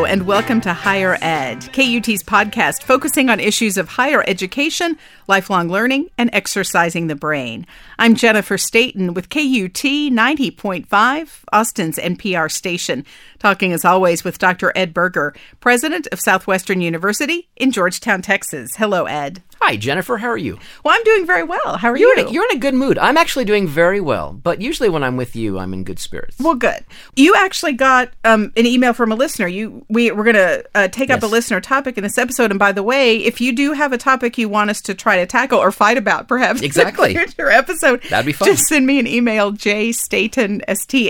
and welcome to Higher Ed, KUT's podcast focusing on issues of higher education, lifelong learning, and exercising the brain. I'm Jennifer Staten with KUT 90.5, Austin's NPR station, talking as always with Dr. Ed Berger, president of Southwestern University in Georgetown, Texas. Hello, Ed. Hi, Jennifer. How are you? Well, I'm doing very well. How are you? You're in a good mood. I'm actually doing very well, but usually when I'm with you, I'm in good spirits. Well, good. You actually got an email from a listener. We're going to take up a listener topic in this episode. And by the way, if you do have a topic you want us to try to tackle or fight about, perhaps exactly in a future episode, that'd be fun. Just send me an email, jstaton,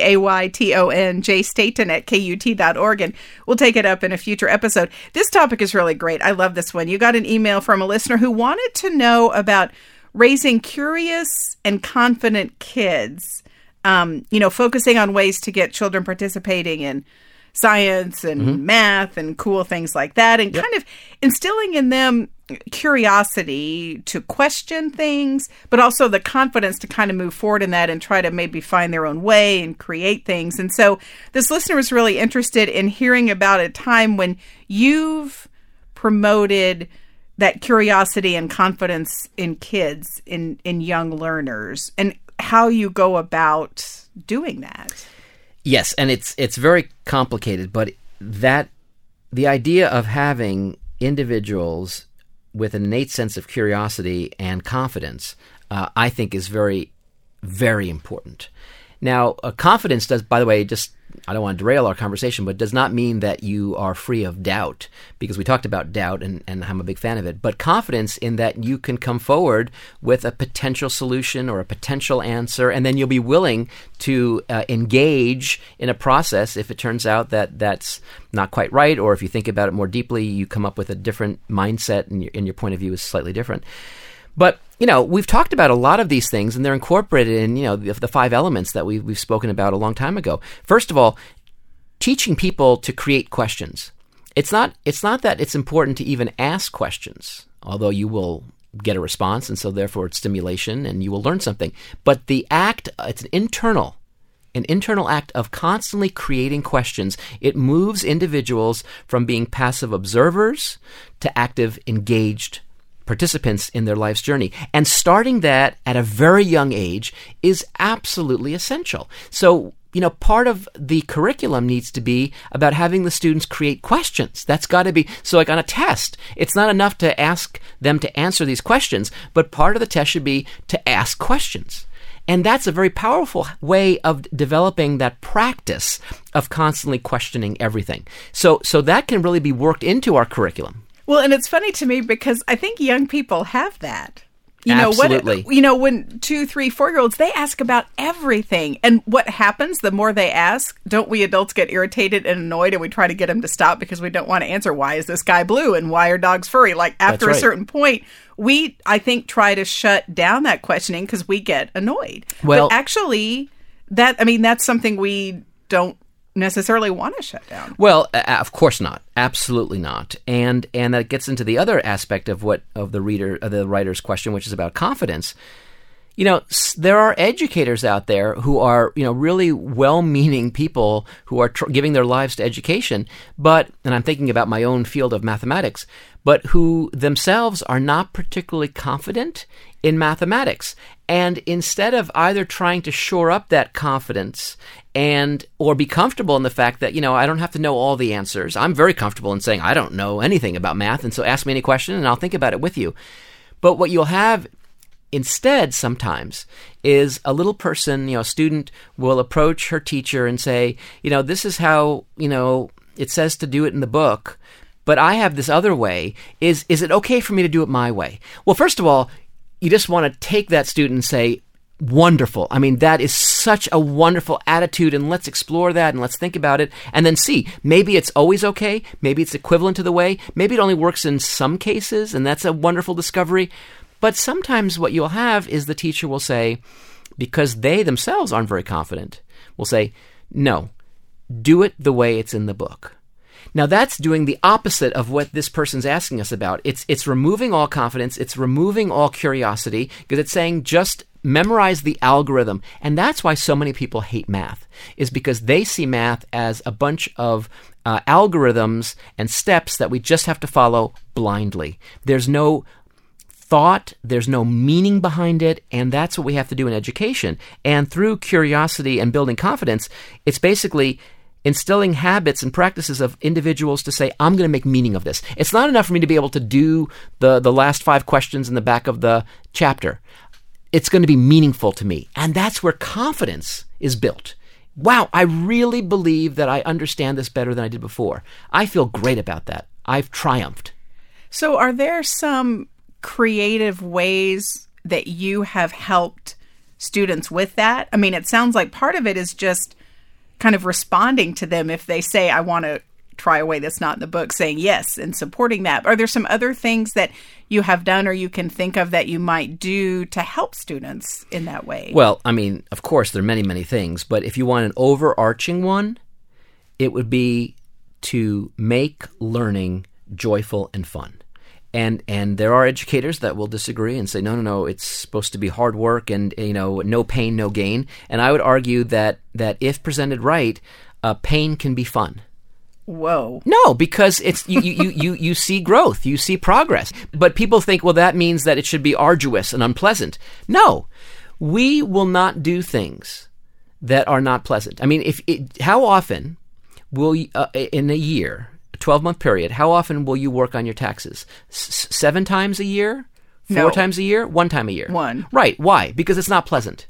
Stayton, jstaton@KUT.org, and we'll take it up in a future episode. This topic is really great. I love this one. You got an email from a listener who wanted to know about raising curious and confident kids, focusing on ways to get children participating in science and math and cool things like that, and kind of instilling in them curiosity to question things, but also the confidence to kind of move forward in that and try to maybe find their own way and create things. And so this listener was really interested in hearing about a time when you've promoted that curiosity and confidence in kids, in young learners, and how you go about doing that. Yes, and it's very complicated, but the idea of having individuals with an innate sense of curiosity and confidence, I think is very, very important. Now, confidence does, by the way, I don't want to derail our conversation, but does not mean that you are free of doubt, because we talked about doubt, and I'm a big fan of it. But confidence in that you can come forward with a potential solution or a potential answer, and then you'll be willing to engage in a process if it turns out that that's not quite right, or if you think about it more deeply, you come up with a different mindset and your point of view is slightly different. But, we've talked about a lot of these things, and they're incorporated in, the 5 elements that we've spoken about a long time ago. First of all, teaching people to create questions. It's not that it's important to even ask questions, although you will get a response, and so therefore it's stimulation, and you will learn something. But it's an internal act of constantly creating questions. It moves individuals from being passive observers to active, engaged participants in their life's journey. And starting that at a very young age is absolutely essential. So, part of the curriculum needs to be about having the students create questions. That's got to be, so like on a test, it's not enough to ask them to answer these questions, but part of the test should be to ask questions. And that's a very powerful way of developing that practice of constantly questioning everything. So that can really be worked into our curriculum. Well, and it's funny to me because I think young people have that. Absolutely. When 2, 3, 4-year-olds, they ask about everything. And what happens, the more they ask, don't we adults get irritated and annoyed, and we try to get them to stop because we don't want to answer, why is this guy blue and why are dogs furry? Like, after a certain point, we, I think, try to shut down that questioning because we get annoyed. Well, but actually, that's something we don't necessarily want to shut down. Well, of course not. Absolutely not. And that gets into the other aspect of the writer's question, which is about confidence. There are educators out there who are, really well-meaning people who are giving their lives to education, and I'm thinking about my own field of mathematics, but who themselves are not particularly confident in mathematics. And instead of either trying to shore up that confidence or be comfortable in the fact that, I don't have to know all the answers. I'm very comfortable in saying I don't know anything about math, and so ask me any question and I'll think about it with you. But what you'll have instead sometimes is a little person, a student will approach her teacher and say, this is how, it says to do it in the book, but I have this other way. Is it okay for me to do it my way? Well, first of all, you just want to take that student and say, wonderful. That is such a wonderful attitude, and let's explore that and let's think about it, and then see, maybe it's always okay, maybe it's equivalent to the way, maybe it only works in some cases, and that's a wonderful discovery. But sometimes what you'll have is the teacher will say, because they themselves aren't very confident, will say, no, do it the way it's in the book. Now that's doing the opposite of what this person's asking us about. It's removing all confidence, it's removing all curiosity, because it's saying just memorize the algorithm. And that's why so many people hate math, is because they see math as a bunch of algorithms and steps that we just have to follow blindly. There's no thought, there's no meaning behind it, and that's what we have to do in education. And through curiosity and building confidence, it's basically instilling habits and practices of individuals to say, I'm going to make meaning of this. It's not enough for me to be able to do the last 5 questions in the back of the chapter. It's going to be meaningful to me. And that's where confidence is built. Wow, I really believe that I understand this better than I did before. I feel great about that. I've triumphed. So are there some creative ways that you have helped students with that? I mean, it sounds like part of it is just kind of responding to them if they say, I want to try a way that's not in the book, saying yes and supporting that. Are there some other things that you have done or you can think of that you might do to help students in that way? Well, I mean, of course, there are many, many things, but if you want an overarching one, it would be to make learning joyful and fun. And there are educators that will disagree and say, no, it's supposed to be hard work and, no pain, no gain. And I would argue that if presented right, pain can be fun. Whoa. No, because it's you see growth, you see progress. But people think, well, that means that it should be arduous and unpleasant. No, we will not do things that are not pleasant. I mean, how often will you, in a year, 12-month period, how often will you work on your taxes? 7 times a year? 4 times a year? 1 time a year? 1. Right. Why? Because it's not pleasant.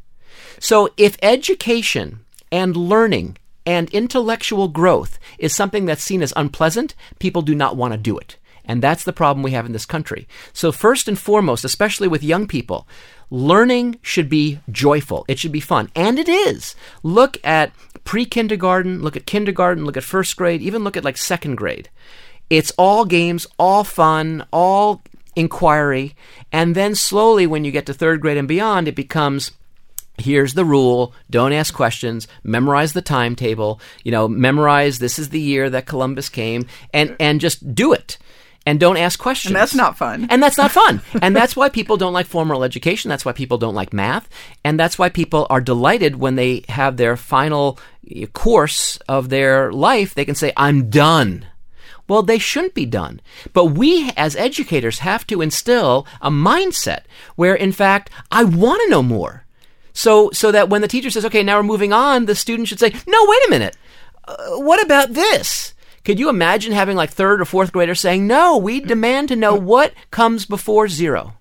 So if education and learning and intellectual growth is something that's seen as unpleasant, people do not want to do it. And that's the problem we have in this country. So first and foremost, especially with young people, learning should be joyful. It should be fun. And it is. Look at pre-kindergarten, look at kindergarten, look at first grade, even look at like second grade. It's all games, all fun, all inquiry. And then slowly when you get to third grade and beyond, it becomes, here's the rule, don't ask questions, memorize the timetable, memorize this is the year that Columbus came, and just do it. And don't ask questions. And that's not fun. And that's not fun. And that's why people don't like formal education. That's why people don't like math. And that's why people are delighted when they have their final course of their life. They can say, I'm done. Well, they shouldn't be done. But we as educators have to instill a mindset where, in fact, I want to know more. So that when the teacher says, okay, now we're moving on, the student should say, no, wait a minute. What about this? Could you imagine having like 3rd or 4th graders saying, no, we demand to know what comes before 0?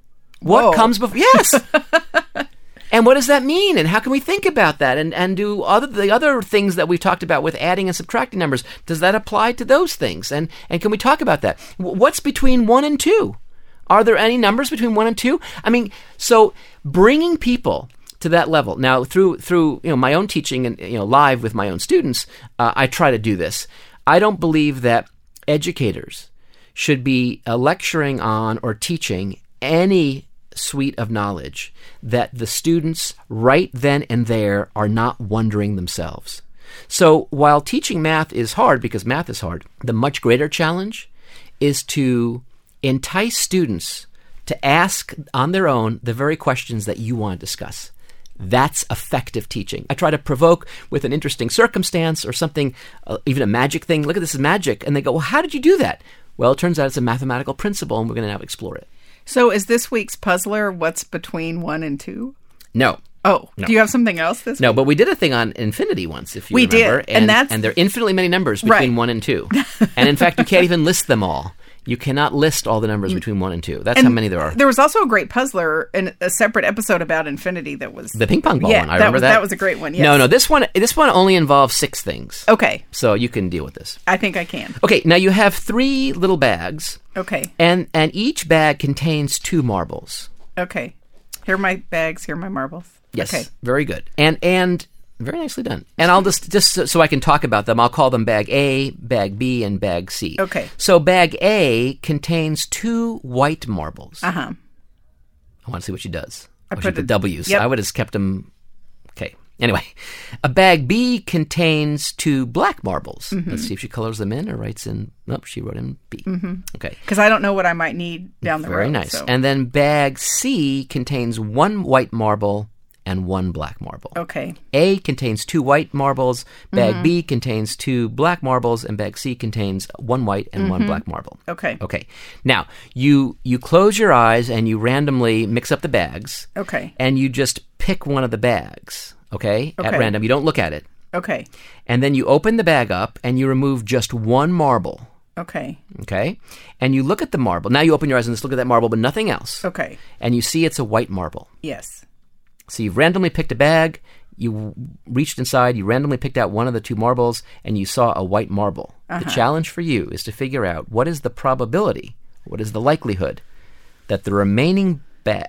What comes before? Yes. And what does that mean? And how can we think about that? And do the other things that we've talked about with adding and subtracting numbers, does that apply to those things? And can we talk about that? What's between 1 and 2? Are there any numbers between 1 and 2? I mean, so bringing people to that level. Now, through my own teaching and live with my own students, I try to do this. I don't believe that educators should be lecturing on or teaching any suite of knowledge that the students right then and there are not wondering themselves. So while teaching math is hard, because math is hard, the much greater challenge is to entice students to ask on their own the very questions that you want to discuss. That's effective teaching. I try to provoke with an interesting circumstance or something, even a magic thing. Look at this is magic. And they go, well, how did you do that? Well, it turns out it's a mathematical principle, and we're going to now explore it. So is this week's puzzler what's between 1 and 2? No. Oh, no. Do you have something else this week? No, but we did a thing on infinity once, if you remember. We did, and there are infinitely many numbers between 1 and 2. And in fact, you can't even list them all. You cannot list all the numbers between 1 and 2. That's how many there are. There was also a great puzzler in a separate episode about infinity that was... The ping pong ball one. I remember that. That was a great one, yes. No, this one only involves 6 things. Okay. So you can deal with this. I think I can. Okay, now you have 3 little bags. Okay. And each bag contains 2 marbles. Okay. Here are my bags, here are my marbles. Yes. Okay. Very good. And very nicely done. And I'll just so I can talk about them, I'll call them bag A, bag B, and bag C. Okay. So bag A contains 2 white marbles. Uh-huh. I want to see what she does. I she put W's. Yep. I would have kept them. Okay. Anyway, a bag B contains 2 black marbles. Let's see if she colors them in or writes in. Nope, she wrote in B. Okay. Because I don't know what I might need down the road. Very nice. So. And then bag C contains 1 white marble and 1 black marble. Okay. A contains 2 white marbles, bag B contains 2 black marbles, and bag C contains 1 white and 1 black marble. Okay. Okay. Now, you close your eyes and you randomly mix up the bags. Okay. And you just pick one of the bags, okay, at random. You don't look at it. Okay. And then you open the bag up and you remove just 1 marble. Okay. Okay? And you look at the marble. Now you open your eyes and just look at that marble, but nothing else. Okay. And you see it's a white marble. Yes. So you've randomly picked a bag, you reached inside, you randomly picked out one of the 2 marbles, and you saw a white marble. The challenge for you is to figure out what is the probability, what is the likelihood that the remaining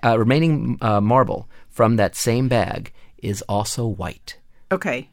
marble from that same bag is also white. Okay.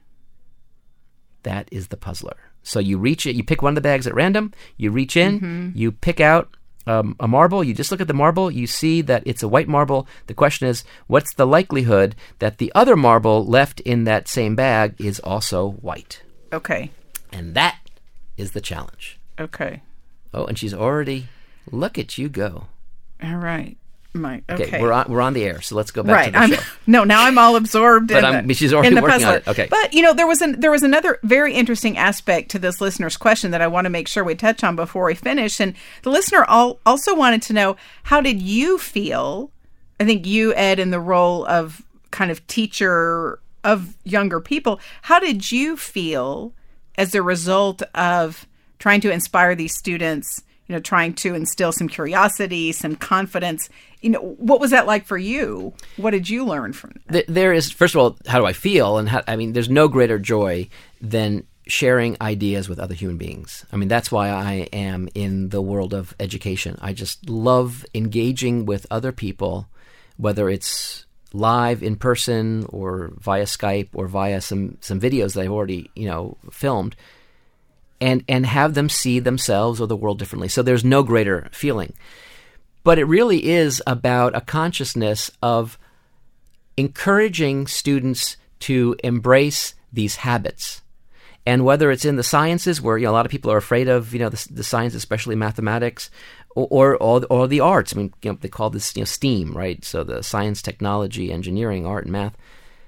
That is the puzzler. So you pick one of the bags at random, you reach in, you pick out a marble, you just look at the marble, you see that it's a white marble. The question is, what's the likelihood that the other marble left in that same bag is also white? Okay. And that is the challenge. Okay. Oh, and she's already, look at you go. All right. Okay, we're on the air, so let's go back to the show. No, now I'm all absorbed. But she's already working puzzler. on it. Okay, but there was another very interesting aspect to this listener's question that I want to make sure we touch on before we finish. And the listener also wanted to know, how did you feel? I think you, Ed, in the role of kind of teacher of younger people, how did you feel as a result of trying to inspire these students? Trying to instill some curiosity, some confidence. What was that like for you? What did you learn from that? There is, first of all, how do I feel? And there's no greater joy than sharing ideas with other human beings. That's why I am in the world of education. I just love engaging with other people, whether it's live in person or via Skype or via some videos that I've already, filmed. And have them see themselves or the world differently. So there's no greater feeling. But it really is about a consciousness of encouraging students to embrace these habits. And whether it's in the sciences, where a lot of people are afraid of the science, especially mathematics, or the arts. They call this STEAM, right? So the science, technology, engineering, art, and math.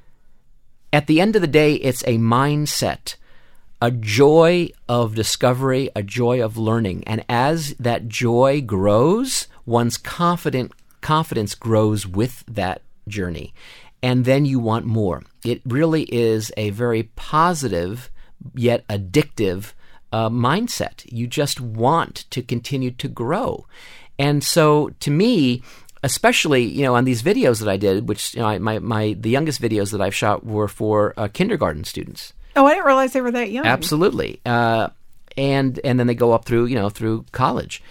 At the end of the day, it's a mindset. A joy of discovery, a joy of learning. And as that joy grows, one's confidence grows with that journey. And then you want more. It really is a very positive yet addictive mindset. You just want to continue to grow. And so to me, especially, on these videos that I did, which the youngest videos that I've shot were for kindergarten students. Oh, I didn't realize they were that young. Absolutely. And then they go up through college.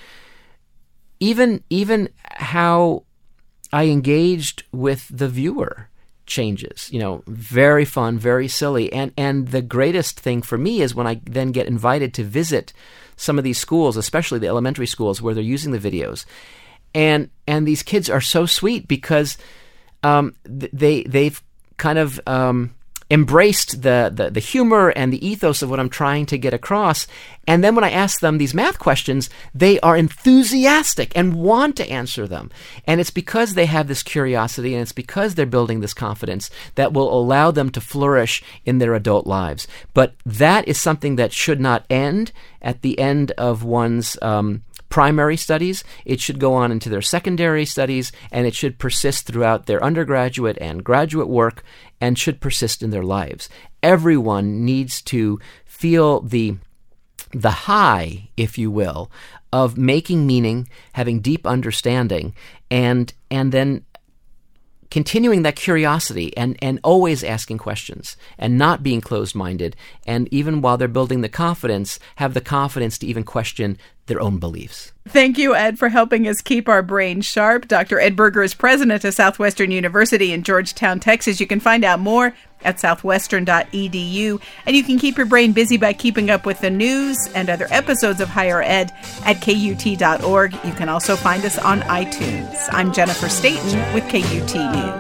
Even how I engaged with the viewer changes. Very fun, very silly. And the greatest thing for me is when I then get invited to visit some of these schools, especially the elementary schools where they're using the videos. And these kids are so sweet because they've kind of embraced the humor and the ethos of what I'm trying to get across. And then when I ask them these math questions, they are enthusiastic and want to answer them. And it's because they have this curiosity, and it's because they're building this confidence that will allow them to flourish in their adult lives. But that is something that should not end at the end of one's primary studies. It should go on into their secondary studies, and it should persist throughout their undergraduate and graduate work, and should persist in their lives. Everyone needs to feel the high, if you will, of making meaning, having deep understanding, and then continuing that curiosity and always asking questions and not being closed-minded. And even while they're building the confidence, have the confidence to even question their own beliefs. Thank you, Ed, for helping us keep our brains sharp. Dr. Ed Berger is president of Southwestern University in Georgetown, Texas. You can find out more at southwestern.edu. And you can keep your brain busy by keeping up with the news and other episodes of Higher Ed at KUT.org. You can also find us on iTunes. I'm Jennifer Staten with KUT News.